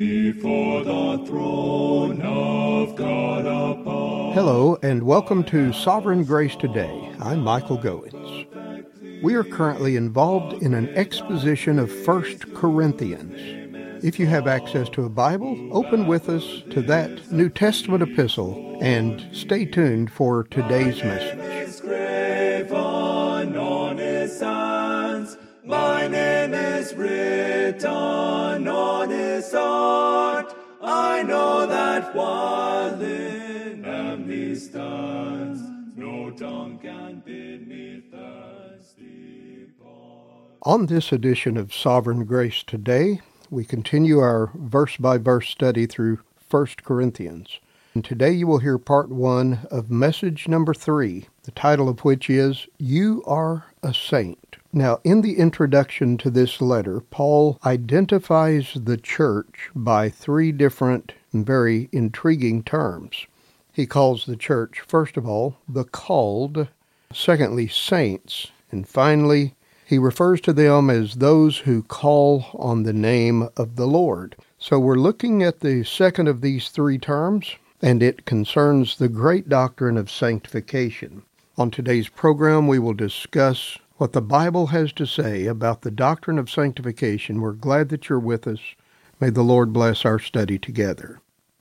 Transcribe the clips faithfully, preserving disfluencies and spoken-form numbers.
before the throne of God above. Hello, and welcome to Sovereign Grace Today. I'm Michael Goins. We are currently involved in an exposition of First Corinthians. If you have access to a Bible, open with us to that New Testament epistle and stay tuned for today's message. My name is written on his heart. I know that while in him he stands, no tongue can bid me thirsty. On this edition of Sovereign Grace Today, we continue our verse-by-verse study through First Corinthians. And today you will hear part one of message number three, the title of which is, You Are a Saint. Now, in the introduction to this letter, Paul identifies the church by three different and very intriguing terms. He calls the church, first of all, the called, secondly, saints, and finally, he refers to them as those who call on the name of the Lord. So we're looking at the second of these three terms, and it concerns the great doctrine of sanctification. On today's program, we will discuss what the Bible has to say about the doctrine of sanctification. We're glad that you're with us. May the Lord bless our study together.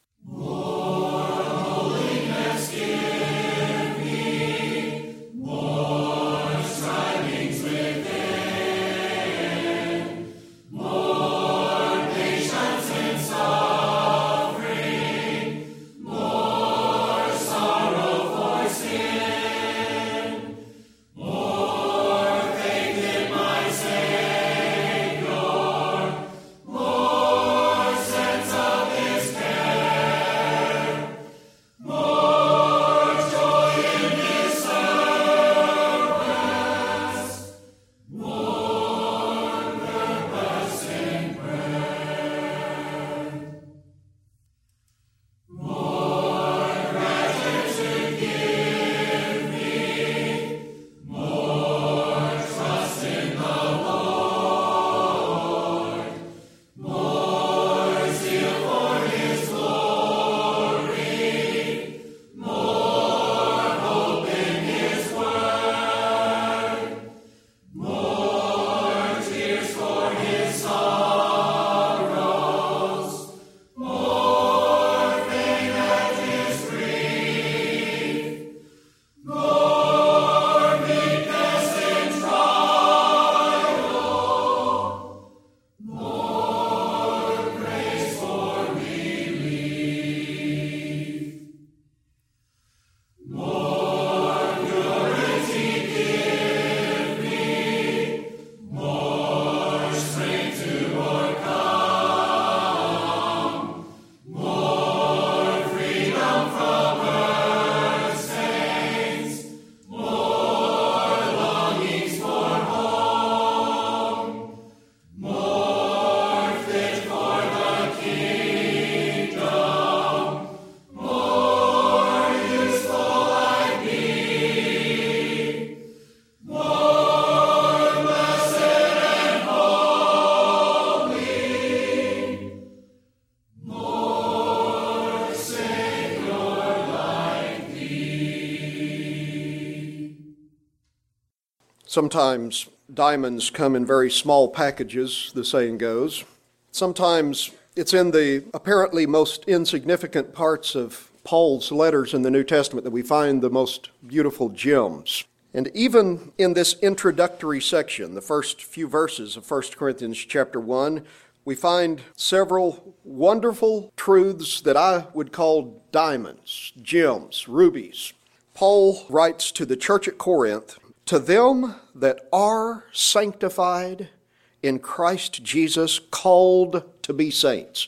Sometimes diamonds come in very small packages, the saying goes. Sometimes it's in the apparently most insignificant parts of Paul's letters in the New Testament that we find the most beautiful gems. And even in this introductory section, the first few verses of First Corinthians chapter one, we find several wonderful truths that I would call diamonds, gems, rubies. Paul writes to the church at Corinth, To them that are sanctified in Christ Jesus, called to be saints.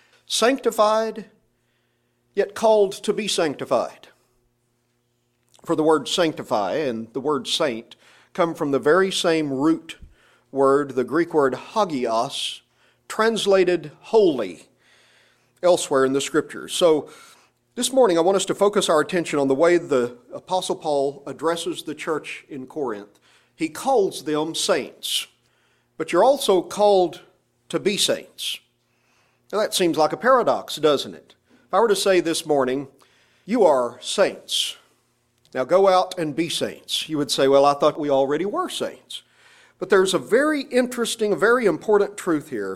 Sanctified, yet called to be sanctified. For the word sanctify and the word saint come from the very same root word, the Greek word hagios, translated holy elsewhere in the Scriptures. So this morning I want us to focus our attention on the way the Apostle Paul addresses the church in Corinth. He calls them saints, but you're also called to be saints. Now that seems like a paradox, doesn't it? If I were to say this morning, you are saints. Now go out and be saints. You would say, well, I thought we already were saints. But there's a very interesting, a very important truth here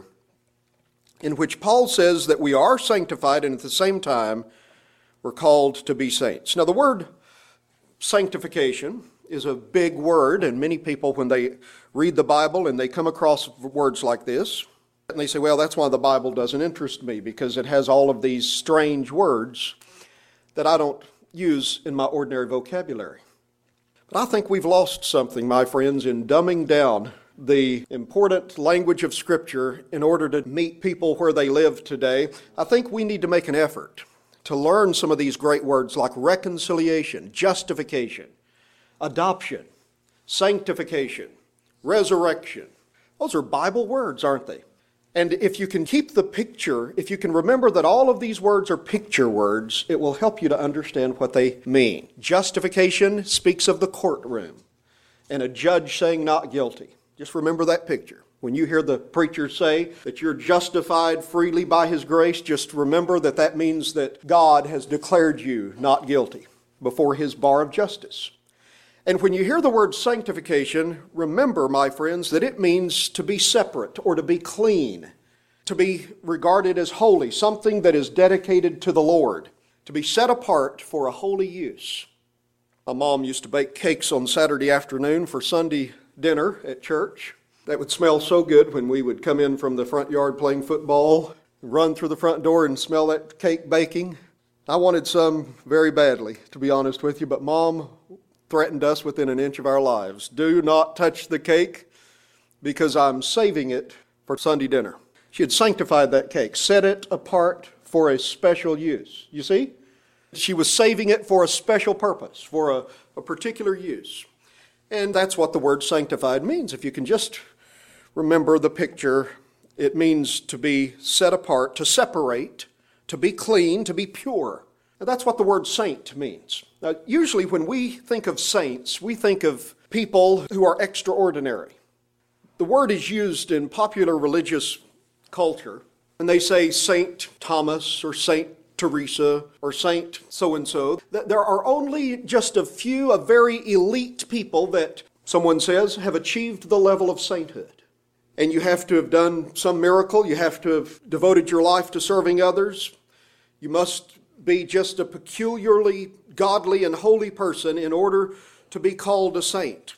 in which Paul says that we are sanctified and at the same time we're called to be saints. Now the word sanctification is a big word, and many people, when they read the Bible and they come across words like this, and they say, well, that's why the Bible doesn't interest me, because it has all of these strange words that I don't use in my ordinary vocabulary. But I think we've lost something, my friends, in dumbing down the important language of Scripture in order to meet people where they live today. I think we need to make an effort to learn some of these great words like reconciliation, justification, adoption, sanctification, resurrection. Those are Bible words, aren't they? And if you can keep the picture, if you can remember that all of these words are picture words, it will help you to understand what they mean. Justification speaks of the courtroom and a judge saying not guilty. Just remember that picture. When you hear the preacher say that you're justified freely by His grace, just remember that that means that God has declared you not guilty before His bar of justice. And when you hear the word sanctification, remember, my friends, that it means to be separate or to be clean, to be regarded as holy, something that is dedicated to the Lord, to be set apart for a holy use. My mom used to bake cakes on Saturday afternoon for Sunday dinner at church. That would smell so good when we would come in from the front yard playing football, run through the front door and smell that cake baking. I wanted some very badly, to be honest with you, but Mom threatened us within an inch of our lives. Do not touch the cake because I'm saving it for Sunday dinner. She had sanctified that cake, set it apart for a special use. You see? She was saving it for a special purpose, for a, a particular use. And that's what the word sanctified means. If you can just remember the picture, it means to be set apart, to separate, to be clean, to be pure. Now, that's what the word saint means. Now, usually when we think of saints, we think of people who are extraordinary. The word is used in popular religious culture, and they say Saint Thomas or Saint Teresa or Saint so-and-so. There are only just a few, a very elite people that someone says have achieved the level of sainthood. And you have to have done some miracle. You have to have devoted your life to serving others. You must be just a peculiarly godly and holy person in order to be called a saint.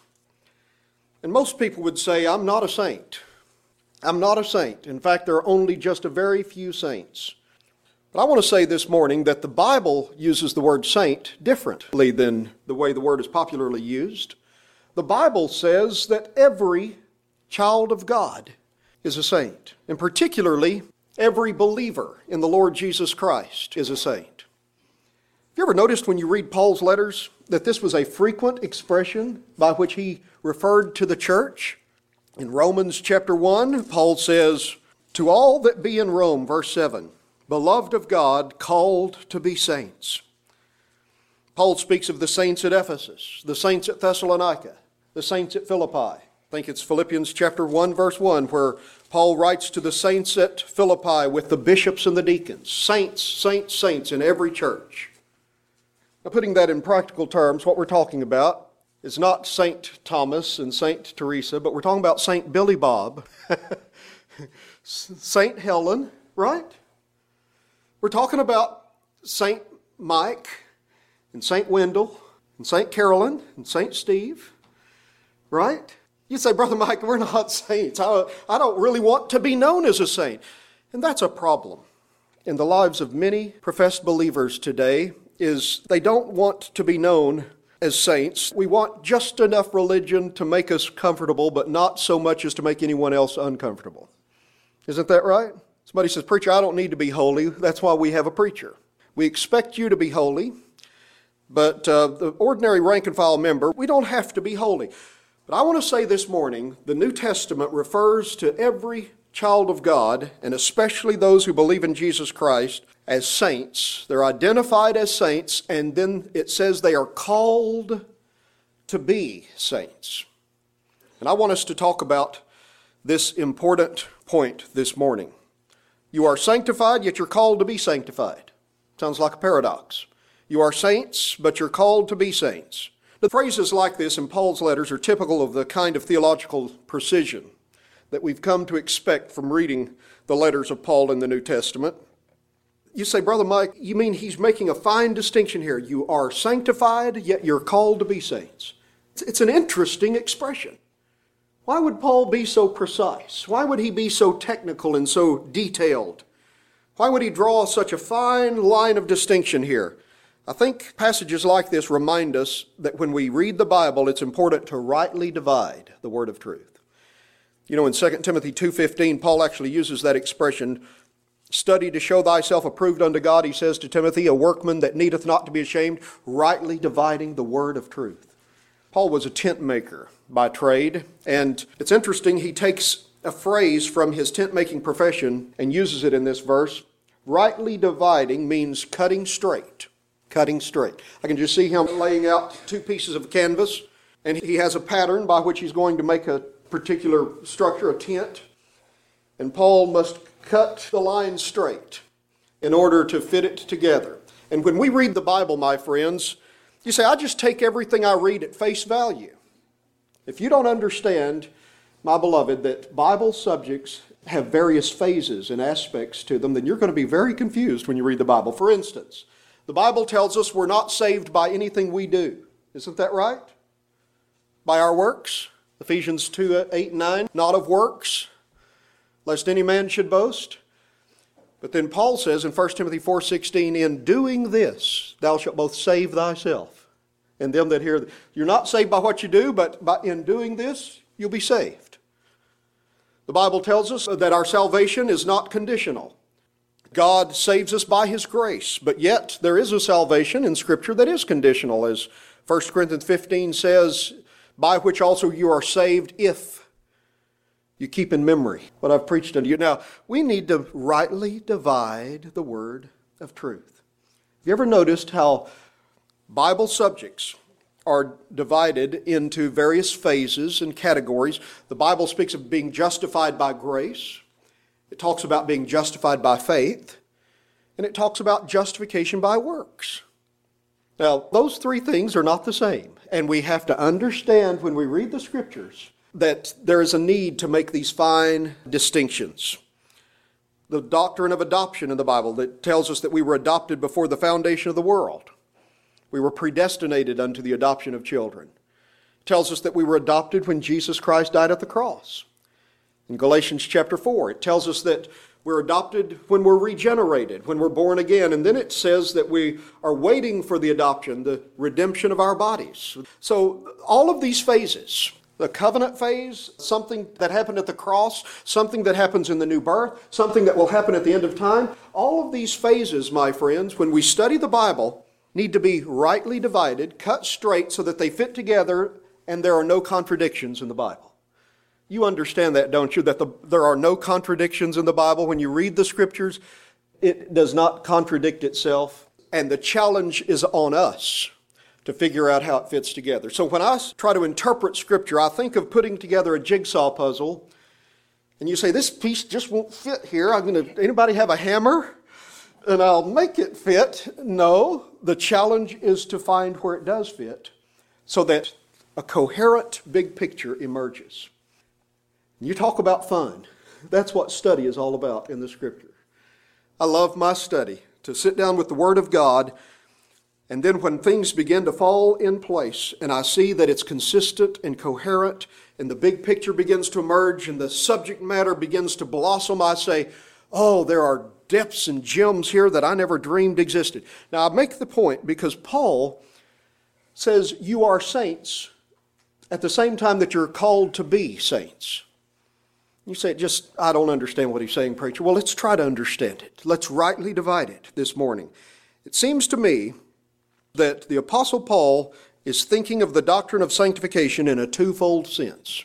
And most people would say, I'm not a saint. I'm not a saint. In fact, there are only just a very few saints. But I want to say this morning that the Bible uses the word saint differently than the way the word is popularly used. The Bible says that every child of God is a saint, and particularly every believer in the Lord Jesus Christ is a saint. Have you ever noticed when you read Paul's letters that this was a frequent expression by which he referred to the church? In Romans chapter one, Paul says, to all that be in Rome, verse seven, beloved of God, called to be saints. Paul speaks of the saints at Ephesus, the saints at Thessalonica, the saints at Philippi. I think it's Philippians chapter one, verse one, where Paul writes to the saints at Philippi with the bishops and the deacons. Saints, saints, saints in every church. Now, putting that in practical terms, what we're talking about is not Saint Thomas and Saint Teresa, but we're talking about Saint Billy Bob, Saint Helen, right? We're talking about Saint Mike and Saint Wendell and Saint Carolyn and Saint Steve, right? You say, Brother Mike, we're not saints. I, I don't really want to be known as a saint. And that's a problem in the lives of many professed believers today, is they don't want to be known as saints. We want just enough religion to make us comfortable, but not so much as to make anyone else uncomfortable. Isn't that right? Somebody says, preacher, I don't need to be holy. That's why we have a preacher. We expect you to be holy, but uh, the ordinary rank and file member, we don't have to be holy. But I want to say this morning, the New Testament refers to every child of God, and especially those who believe in Jesus Christ, as saints. They're identified as saints, and then it says they are called to be saints. And I want us to talk about this important point this morning. You are sanctified, yet you're called to be sanctified. Sounds like a paradox. You are saints, but you're called to be saints. The phrases like this in Paul's letters are typical of the kind of theological precision that we've come to expect from reading the letters of Paul in the New Testament. You say, Brother Mike, you mean he's making a fine distinction here? You are sanctified, yet you're called to be saints. It's an interesting expression. Why would Paul be so precise? Why would he be so technical and so detailed? Why would he draw such a fine line of distinction here? I think passages like this remind us that when we read the Bible, it's important to rightly divide the word of truth. You know, in Second Timothy two fifteen, Paul actually uses that expression, study to show thyself approved unto God, he says to Timothy, a workman that needeth not to be ashamed, rightly dividing the word of truth. Paul was a tent maker by trade, and it's interesting, he takes a phrase from his tent-making profession and uses it in this verse. Rightly dividing means cutting straight. Cutting straight. I can just see him laying out two pieces of canvas, and he has a pattern by which he's going to make a particular structure, a tent. And Paul must cut the line straight in order to fit it together. And when we read the Bible, my friends, you say, I just take everything I read at face value. If you don't understand, my beloved, that Bible subjects have various phases and aspects to them, then you're going to be very confused when you read the Bible. For instance, the Bible tells us we're not saved by anything we do. Isn't that right? By our works. Ephesians two, eight and nine, not of works, lest any man should boast. But then Paul says in First Timothy four sixteen, in doing this, thou shalt both save thyself and them that hear. You're not saved by what you do, but by, in doing this, you'll be saved. The Bible tells us that our salvation is not conditional. God saves us by His grace, but yet there is a salvation in Scripture that is conditional, as First Corinthians fifteen says, by which also you are saved if you keep in memory what I've preached unto you. Now, we need to rightly divide the word of truth. Have you ever noticed how Bible subjects are divided into various phases and categories? The Bible speaks of being justified by grace. It talks about being justified by faith. And it talks about justification by works. Now, those three things are not the same. And we have to understand when we read the Scriptures that there is a need to make these fine distinctions. The doctrine of adoption in the Bible that tells us that we were adopted before the foundation of the world. We were predestinated unto the adoption of children. It tells us that we were adopted when Jesus Christ died at the cross. In Galatians chapter four, it tells us that we're adopted when we're regenerated, when we're born again. And then it says that we are waiting for the adoption, the redemption of our bodies. So all of these phases, the covenant phase, something that happened at the cross, something that happens in the new birth, something that will happen at the end of time, all of these phases, my friends, when we study the Bible, need to be rightly divided, cut straight so that they fit together and there are no contradictions in the Bible. You understand that, don't you? That the, there are no contradictions in the Bible. When you read the Scriptures, it does not contradict itself. And the challenge is on us to figure out how it fits together. So when I try to interpret Scripture, I think of putting together a jigsaw puzzle. And you say, this piece just won't fit here. I'm gonna, anybody have a hammer? And I'll make it fit. No, the challenge is to find where it does fit so that a coherent big picture emerges. You talk about fun. That's what study is all about in the Scripture. I love my study, to sit down with the Word of God, and then when things begin to fall in place, and I see that it's consistent and coherent, and the big picture begins to emerge, and the subject matter begins to blossom, I say, oh, there are depths and gems here that I never dreamed existed. Now, I make the point because Paul says you are saints at the same time that you're called to be saints. You say, just, I don't understand what he's saying, preacher. Well, let's try to understand it. Let's rightly divide it this morning. It seems to me that the Apostle Paul is thinking of the doctrine of sanctification in a twofold sense.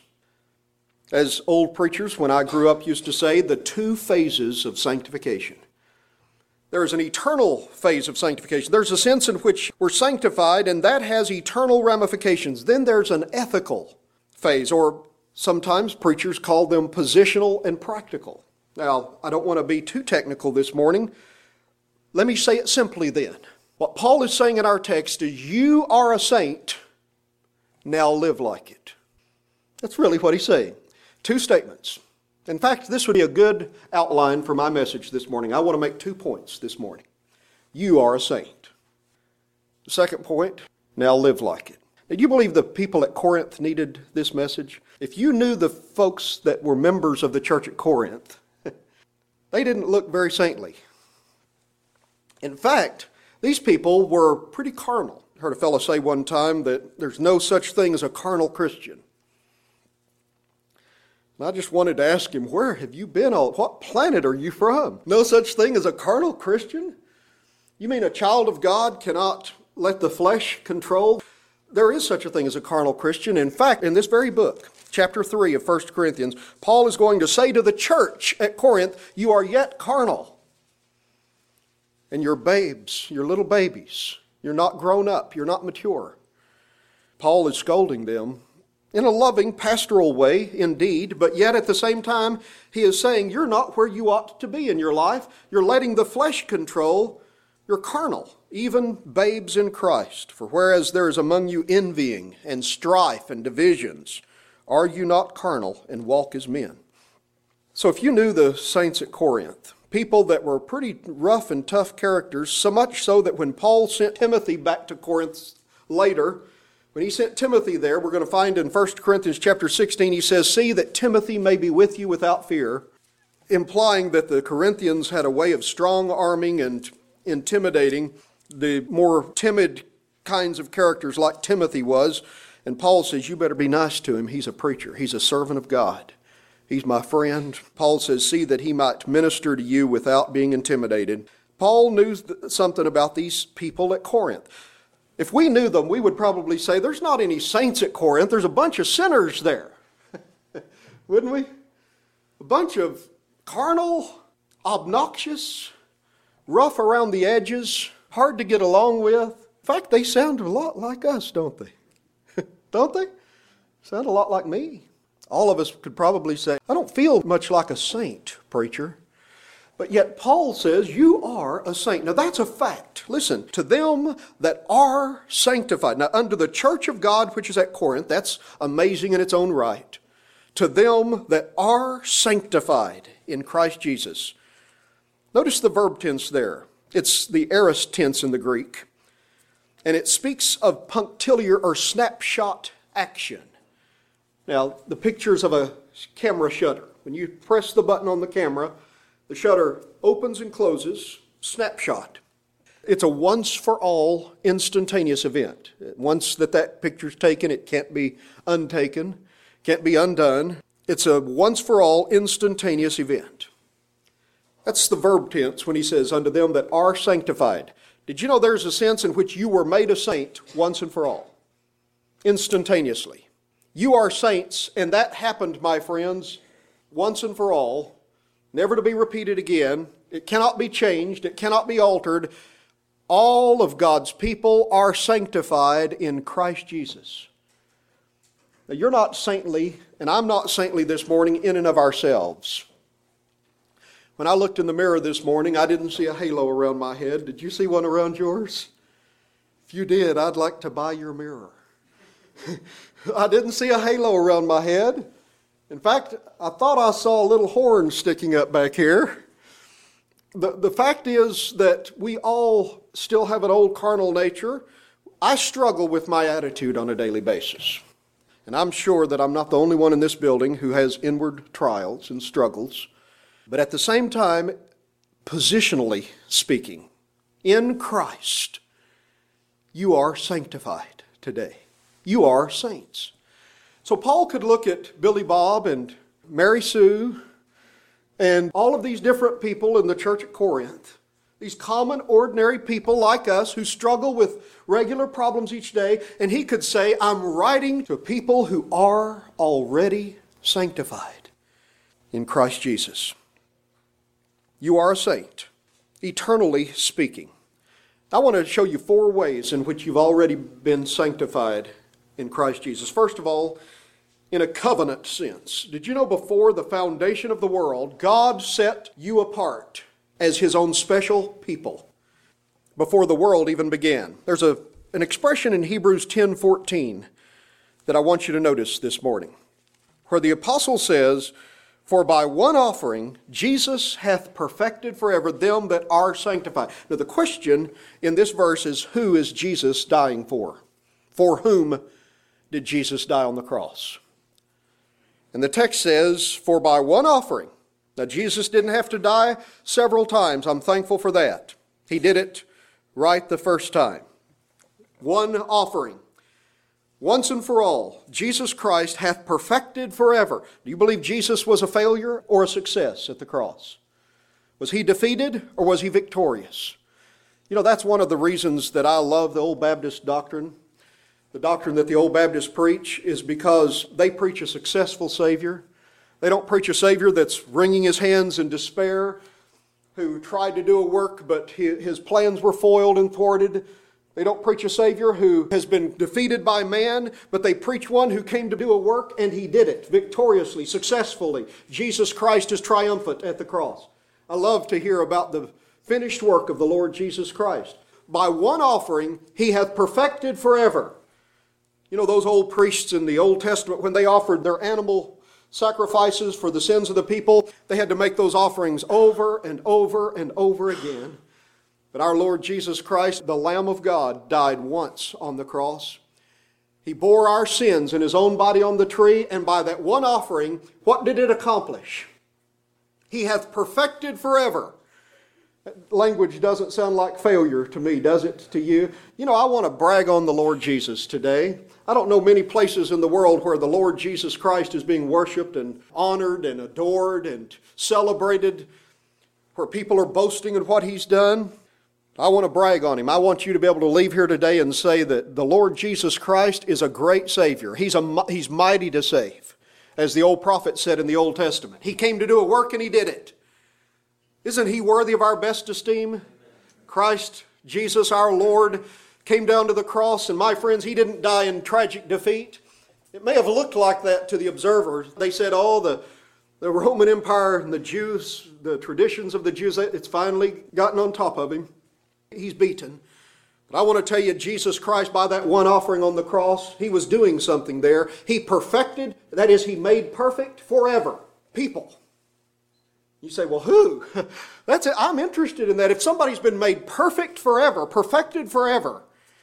As old preachers, when I grew up, used to say, the two phases of sanctification. There is an eternal phase of sanctification. There's a sense in which we're sanctified, and that has eternal ramifications. Then there's an ethical phase, or sometimes preachers call them positional and practical Now, I don't want to be too technical this morning. Let me say it simply then. What Paul is saying in our text is, you are a saint, now live like it. That's really what he's saying. Two statements. In fact, this would be a good outline for my message this morning. I want to make two points this morning. You are a saint. The second point, now live like it. Now, do you believe the people at Corinth needed this message? If you knew the folks that were members of the church at Corinth, they didn't look very saintly. In fact, these people were pretty carnal. I heard a fellow say one time that there's no such thing as a carnal Christian. And I just wanted to ask him, where have you been all? What planet are you from? No such thing as a carnal Christian? You mean a child of God cannot let the flesh control? There is such a thing as a carnal Christian. In fact, in this very book, chapter three of First Corinthians, Paul is going to say to the church at Corinth, you are yet carnal. And you're babes, you're little babies. You're not grown up, you're not mature. Paul is scolding them in a loving, pastoral way, indeed, but yet at the same time, he is saying, you're not where you ought to be in your life. You're letting the flesh control. You're carnal, even babes in Christ. For whereas there is among you envying and strife and divisions, are you not carnal and walk as men? So if you knew the saints at Corinth, people that were pretty rough and tough characters, so much so that when Paul sent Timothy back to Corinth later, when he sent Timothy there, we're going to find in First Corinthians chapter sixteen, he says, see that Timothy may be with you without fear, implying that the Corinthians had a way of strong arming and intimidating the more timid kinds of characters like Timothy was. And Paul says, you better be nice to him. He's a preacher. He's a servant of God. He's my friend. Paul says, see that he might minister to you without being intimidated. Paul knew something about these people at Corinth. If we knew them, we would probably say, there's not any saints at Corinth. There's a bunch of sinners there. Wouldn't we? A bunch of carnal, obnoxious, rough around the edges, hard to get along with. In fact, they sound a lot like us, don't they? Don't they? Sound a lot like me. All of us could probably say, I don't feel much like a saint, preacher. But yet Paul says, you are a saint. Now that's a fact. Listen, to them that are sanctified. Now under the church of God, which is at Corinth, that's amazing in its own right. To them that are sanctified in Christ Jesus. Notice the verb tense there. It's the aorist tense in the Greek. And it speaks of punctiliar or snapshot action. Now, the pictures of a camera shutter. When you press the button on the camera, the shutter opens and closes, snapshot. It's a once-for-all instantaneous event. Once that that picture's taken, it can't be untaken, can't be undone. It's a once-for-all instantaneous event. That's the verb tense when he says, unto them that are sanctified. Did you know there's a sense in which you were made a saint once and for all? Instantaneously. You are saints, and that happened, my friends, once and for all, never to be repeated again. It cannot be changed. It cannot be altered. All of God's people are sanctified in Christ Jesus. Now, you're not saintly, and I'm not saintly this morning in and of ourselves. When I looked in the mirror this morning, I didn't see a halo around my head. Did you see one around yours? If you did, I'd like to buy your mirror. I didn't see a halo around my head. In fact, I thought I saw a little horn sticking up back here. The, the fact is that we all still have an old carnal nature. I struggle with my attitude on a daily basis. And I'm sure that I'm not the only one in this building who has inward trials and struggles. But at the same time, positionally speaking, in Christ, you are sanctified today. You are saints. So Paul could look at Billy Bob and Mary Sue and all of these different people in the church at Corinth, these common, ordinary people like us who struggle with regular problems each day, and he could say, I'm writing to people who are already sanctified in Christ Jesus. You are a saint, eternally speaking. I want to show you four ways in which you've already been sanctified in Christ Jesus. First of all, in a covenant sense. Did you know before the foundation of the world, God set you apart as His own special people before the world even began? There's a, an expression in Hebrews ten fourteen that I want you to notice this morning, where the apostle says, "For by one offering Jesus hath perfected forever them that are sanctified." Now the question in this verse is, who is Jesus dying for? For whom did Jesus die on the cross? And the text says, "For by one offering." Now Jesus didn't have to die several times. I'm thankful for that. He did it right the first time. One offering. Once and for all, Jesus Christ hath perfected forever. Do you believe Jesus was a failure or a success at the cross? Was He defeated or was He victorious? You know, that's one of the reasons that I love the Old Baptist doctrine. The doctrine that the Old Baptists preach is because they preach a successful Savior. They don't preach a Savior that's wringing His hands in despair, who tried to do a work but his plans were foiled and thwarted. They don't preach a Savior who has been defeated by man, but they preach one who came to do a work and He did it victoriously, successfully. Jesus Christ is triumphant at the cross. I love to hear about the finished work of the Lord Jesus Christ. By one offering He hath perfected forever. You know, those old priests in the Old Testament, when they offered their animal sacrifices for the sins of the people, they had to make those offerings over and over and over again. But our Lord Jesus Christ, the Lamb of God, died once on the cross. He bore our sins in His own body on the tree, and by that one offering, what did it accomplish? He hath perfected forever. That language doesn't sound like failure to me, does it to you? You know, I want to brag on the Lord Jesus today. I don't know many places in the world where the Lord Jesus Christ is being worshiped and honored and adored and celebrated, where people are boasting in what He's done. I want to brag on Him. I want you to be able to leave here today and say that the Lord Jesus Christ is a great Savior. He's, a, he's mighty to save, as the old prophet said in the Old Testament. He came to do a work and He did it. Isn't He worthy of our best esteem? Christ, Jesus, our Lord, came down to the cross, and my friends, He didn't die in tragic defeat. It may have looked like that to the observers. They said, oh, the, the Roman Empire and the Jews, the traditions of the Jews, it's finally gotten on top of Him. He's beaten. But I want to tell you, Jesus Christ, by that one offering on the cross, He was doing something there. He perfected, that is, He made perfect forever people. You say, well, who? That's it. I'm interested in that. If somebody's been made perfect forever, perfected forever,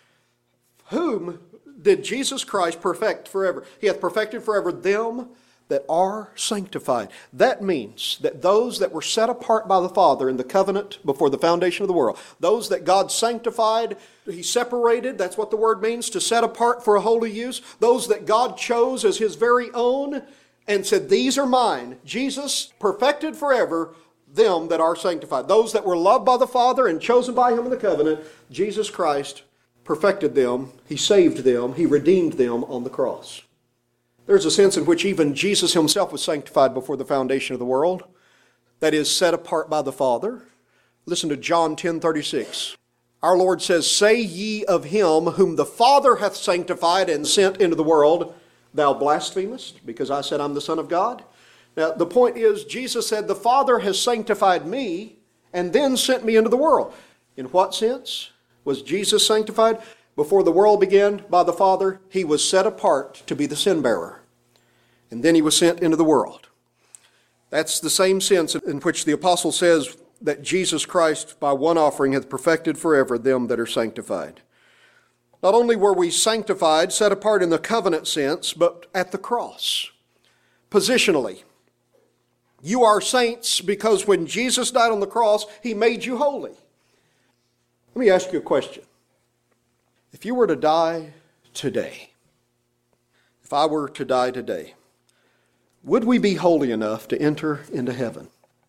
whom did Jesus Christ perfect forever? He hath perfected forever them that are sanctified. That means that those that were set apart by the Father in the covenant before the foundation of the world, those that God sanctified, He separated, that's what the word means, to set apart for a holy use, those that God chose as His very own and said, these are mine. Jesus perfected forever them that are sanctified. Those that were loved by the Father and chosen by Him in the covenant, Jesus Christ perfected them. He saved them. He redeemed them on the cross. There's a sense in which even Jesus Himself was sanctified before the foundation of the world. That is, set apart by the Father. Listen to John ten thirty-six. Our Lord says, say ye of Him whom the Father hath sanctified and sent into the world, thou blasphemest, because I said I'm the Son of God. Now, the point is, Jesus said, the Father has sanctified me and then sent me into the world. In what sense was Jesus sanctified? Before the world began by the Father, He was set apart to be the sin bearer. And then He was sent into the world. That's the same sense in which the apostle says that Jesus Christ by one offering hath perfected forever them that are sanctified. Not only were we sanctified, set apart in the covenant sense, but at the cross, positionally. You are saints because when Jesus died on the cross, He made you holy. Let me ask you a question. If you were to die today, if I were to die today, would we be holy enough to enter into heaven?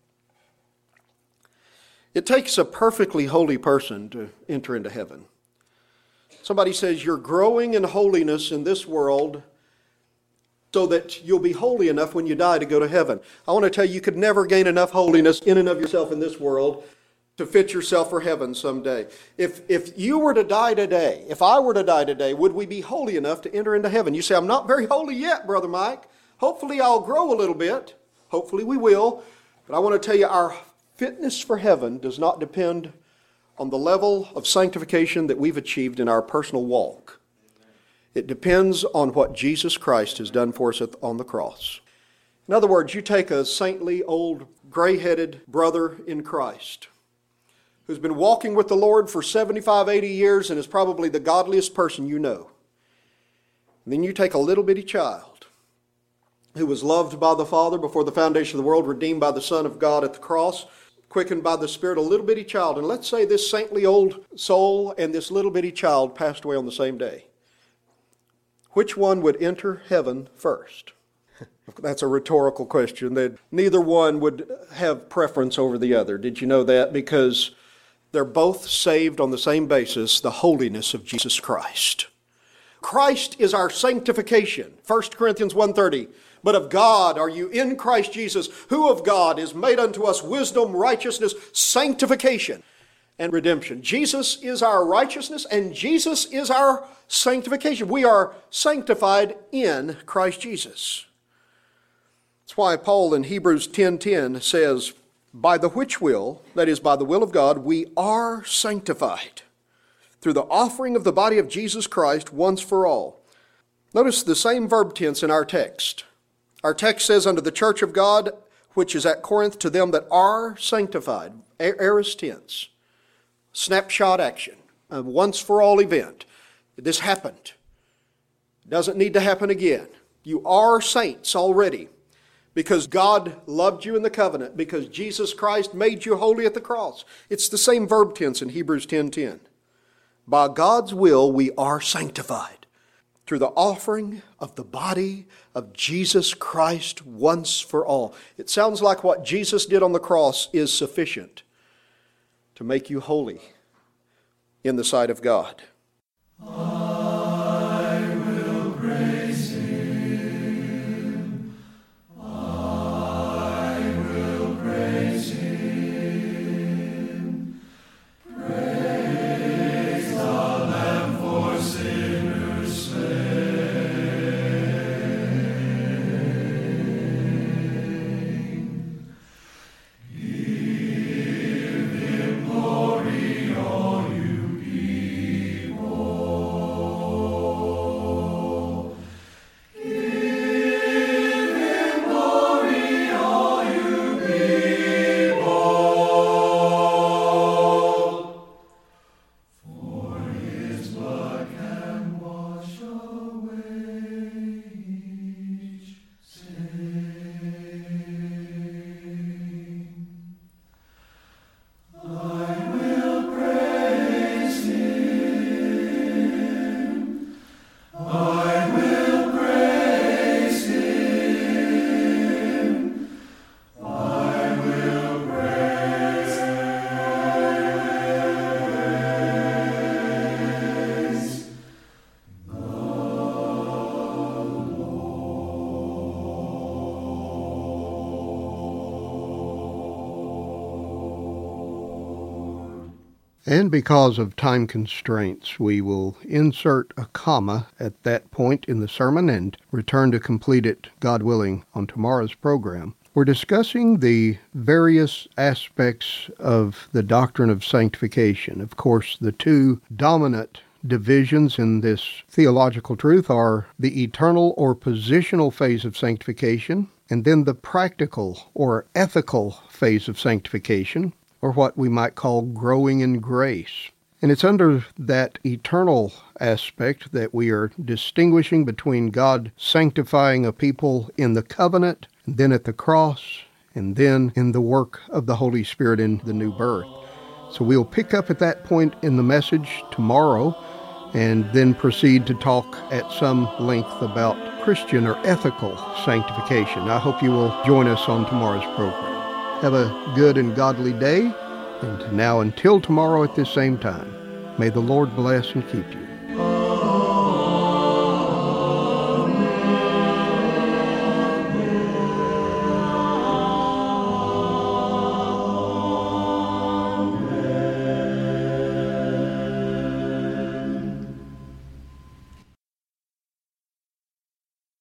It takes a perfectly holy person to enter into heaven. Somebody says you're growing in holiness in this world so that you'll be holy enough when you die to go to heaven. I want to tell you, you could never gain enough holiness in and of yourself in this world to fit yourself for heaven someday. If, if you were to die today, if I were to die today, would we be holy enough to enter into heaven? You say, I'm not very holy yet, Brother Mike. Hopefully I'll grow a little bit. Hopefully we will. But I want to tell you, our fitness for heaven does not depend on the level of sanctification that we've achieved in our personal walk. It depends on what Jesus Christ has done for us on the cross. In other words, you take a saintly, old, gray-headed brother in Christ who's been walking with the Lord for seventy-five, eighty years and is probably the godliest person you know. And then you take a little bitty child who was loved by the Father before the foundation of the world, redeemed by the Son of God at the cross, quickened by the Spirit, a little bitty child. And let's say this saintly old soul and this little bitty child passed away on the same day. Which one would enter heaven first? That's a rhetorical question. That neither one would have preference over the other. Did you know that? Because they're both saved on the same basis, the holiness of Jesus Christ. Christ is our sanctification. First Corinthians one thirty. But of God are you in Christ Jesus, who of God is made unto us wisdom, righteousness, sanctification, and redemption. Jesus is our righteousness and Jesus is our sanctification. We are sanctified in Christ Jesus. That's why Paul in Hebrews ten ten says, by the which will, that is by the will of God, we are sanctified through the offering of the body of Jesus Christ once for all. Notice the same verb tense in our text. Our text says, unto the church of God, which is at Corinth, to them that are sanctified. Aorist tense. Snapshot action. A once for all event. This happened. It doesn't need to happen again. You are saints already because God loved you in the covenant, because Jesus Christ made you holy at the cross. It's the same verb tense in Hebrews ten ten. By God's will, we are sanctified through the offering of the body of Jesus Christ once for all. It sounds like what Jesus did on the cross is sufficient to make you holy in the sight of God. I will praise Him. I will praise Him. Praise the Lamb for sinners slain. Give Him glory, all you people. Give Him glory, all you people. For His blood can wash away each sin. I will praise Him. I will praise Him. I will praise the Lord. And because of time constraints, we will insert a comma at that point in the sermon and return to complete it, God willing, on tomorrow's program. We're discussing the various aspects of the doctrine of sanctification. Of course, the two dominant divisions in this theological truth are the eternal or positional phase of sanctification, and then the practical or ethical phase of sanctification, or what we might call growing in grace. And it's under that eternal aspect that we are distinguishing between God sanctifying a people in the covenant, and then at the cross, and then in the work of the Holy Spirit in the new birth. So we'll pick up at that point in the message tomorrow, and then proceed to talk at some length about Christian or ethical sanctification. I hope you will join us on tomorrow's program. Have a good and godly day, and now until tomorrow at this same time, may the Lord bless and keep you.